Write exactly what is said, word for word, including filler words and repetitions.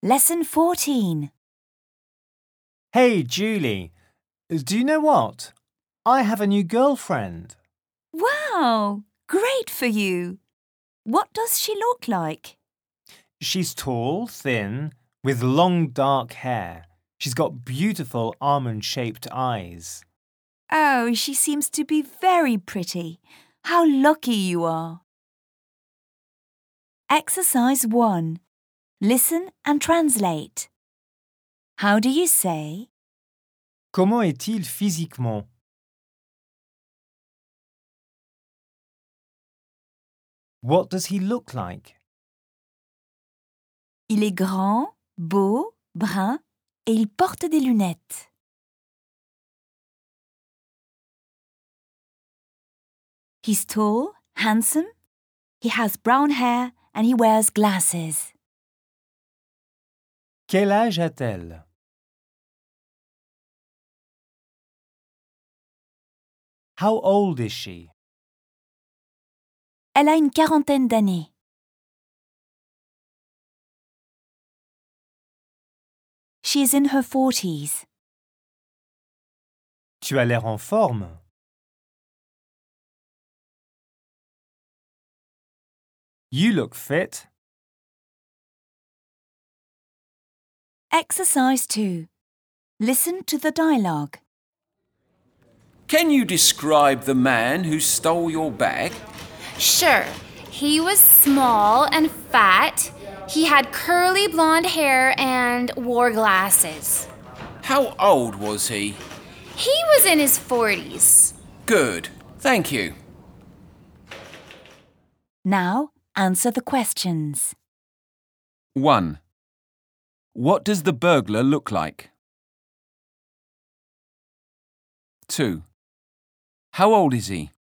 Lesson fourteen. Hey, Julie, do you know what? I have a new girlfriend. Wow, great for you. What does she look like? She's tall, thin, with long dark hair. She's got beautiful almond-shaped eyes. Oh, she seems to be very pretty. How lucky you are. Exercise one. Listen and translate. How do you say? Comment est-il physiquement? What does he look like? Il est grand, beau, brun et il porte des lunettes. He's tall, handsome, he has brown hair and he wears glasses. Quel âge a-t-elle? How old is she? Elle a une quarantaine d'années. She is in her forties. Tu as l'air en forme. You look fit. Exercise two. Listen to the dialogue. Can you describe the man who stole your bag? Sure. He was small and fat. He had curly blonde hair and wore glasses. How old was he? He was in his forties. Good. Thank you. Now answer the questions. one. What does the burglar look like? two. How old is he?